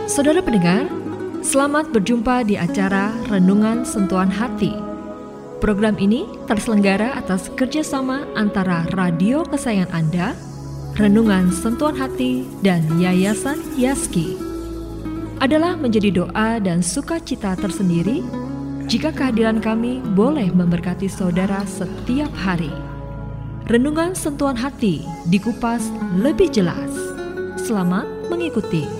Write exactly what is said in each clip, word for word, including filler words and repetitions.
Saudara pendengar, selamat berjumpa di acara Renungan Sentuhan Hati. Program ini terselenggara atas kerjasama antara radio kesayangan Anda, Renungan Sentuhan Hati, dan Yayasan Yaski. Adalah menjadi doa dan sukacita tersendiri jika kehadiran kami boleh memberkati saudara setiap hari. Renungan Sentuhan Hati dikupas lebih jelas. Selamat mengikuti.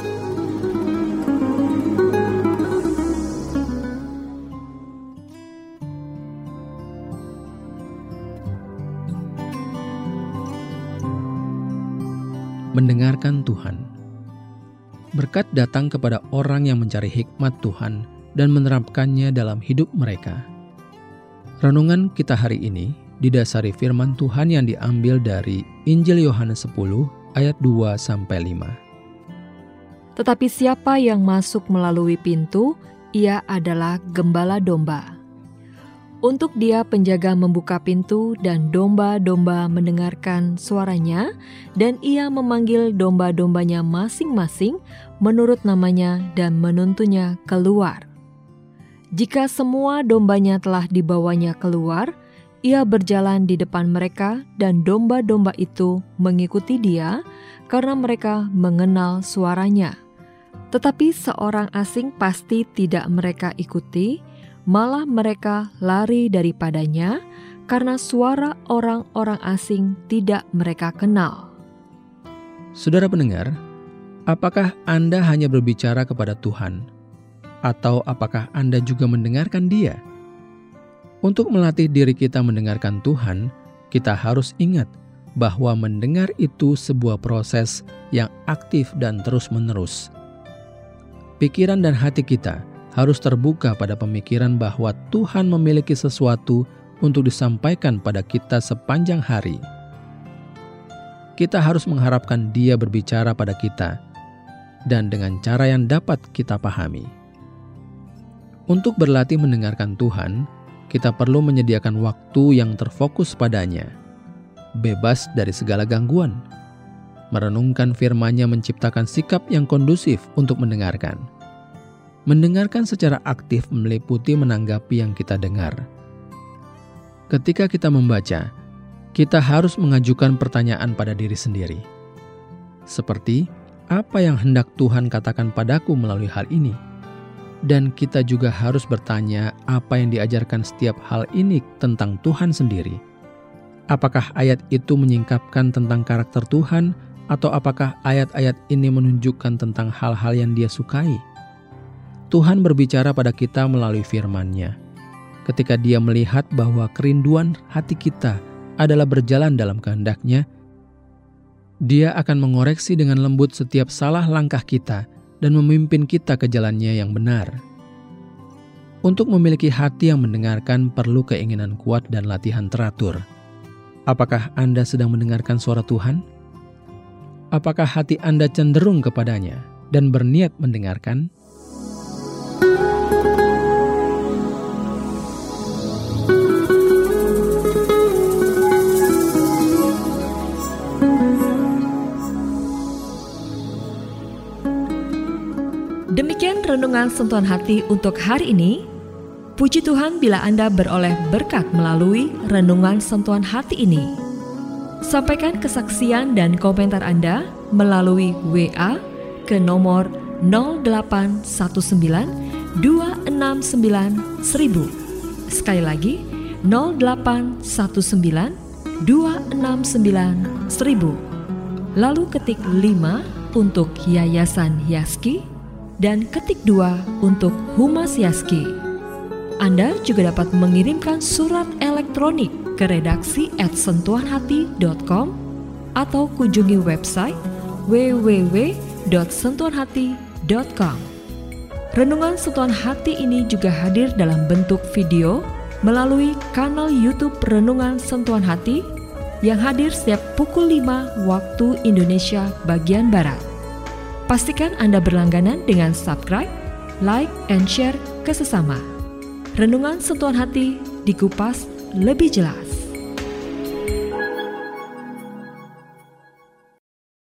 Mendengarkan Tuhan. Berkat datang kepada orang yang mencari hikmat Tuhan dan menerapkannya dalam hidup mereka. Renungan kita hari ini didasari firman Tuhan yang diambil dari Injil Yohanes sepuluh ayat dua sampai lima. Tetapi siapa yang masuk melalui pintu, ia adalah gembala domba. Untuk dia penjaga membuka pintu dan domba-domba mendengarkan suaranya, dan ia memanggil domba-dombanya masing-masing menurut namanya dan menuntunnya keluar. Jika semua dombanya telah dibawanya keluar, ia berjalan di depan mereka dan domba-domba itu mengikuti dia karena mereka mengenal suaranya. Tetapi seorang asing pasti tidak mereka ikuti, malah mereka lari daripadanya karena suara orang-orang asing tidak mereka kenal. Saudara pendengar, apakah Anda hanya berbicara kepada Tuhan? Atau apakah Anda juga mendengarkan Dia? Untuk melatih diri kita mendengarkan Tuhan, kita harus ingat bahwa mendengar itu sebuah proses yang aktif dan terus-menerus. Pikiran dan hati kita harus terbuka pada pemikiran bahwa Tuhan memiliki sesuatu untuk disampaikan pada kita sepanjang hari. Kita harus mengharapkan Dia berbicara pada kita, dan dengan cara yang dapat kita pahami. Untuk berlatih mendengarkan Tuhan, kita perlu menyediakan waktu yang terfokus padanya, bebas dari segala gangguan. Merenungkan firman-Nya menciptakan sikap yang kondusif untuk mendengarkan. Mendengarkan secara aktif meliputi menanggapi yang kita dengar. Ketika kita membaca, kita harus mengajukan pertanyaan pada diri sendiri. Seperti, apa yang hendak Tuhan katakan padaku melalui hal ini? Dan kita juga harus bertanya apa yang diajarkan setiap hal ini tentang Tuhan sendiri. Apakah ayat itu menyingkapkan tentang karakter Tuhan, atau apakah ayat-ayat ini menunjukkan tentang hal-hal yang Dia sukai? Tuhan berbicara pada kita melalui firman-Nya. Ketika Dia melihat bahwa kerinduan hati kita adalah berjalan dalam kehendak-Nya, Dia akan mengoreksi dengan lembut setiap salah langkah kita dan memimpin kita ke jalan-Nya yang benar. Untuk memiliki hati yang mendengarkan perlu keinginan kuat dan latihan teratur. Apakah Anda sedang mendengarkan suara Tuhan? Apakah hati Anda cenderung kepadanya dan berniat mendengarkan? Demikian Renungan Sentuhan Hati untuk hari ini. Puji Tuhan bila Anda beroleh berkat melalui Renungan Sentuhan Hati ini. Sampaikan kesaksian dan komentar Anda melalui W A ke nomor nol delapan satu sembilan dua enam sembilan seribu. Sekali lagi, nol delapan satu sembilan dua enam sembilan seribu. Lalu ketik lima untuk Yayasan Yaski dan ketik dua untuk Humas Yaski. Anda juga dapat mengirimkan surat elektronik ke redaksi at sentuhanhati dot com atau kunjungi website w w w dot sentuhanhati dot com. Renungan Sentuhan Hati ini juga hadir dalam bentuk video melalui kanal YouTube Renungan Sentuhan Hati yang hadir setiap pukul lima waktu Indonesia bagian Barat. Pastikan Anda berlangganan dengan subscribe, like, and share ke sesama. Renungan Sentuhan Hati dikupas lebih jelas.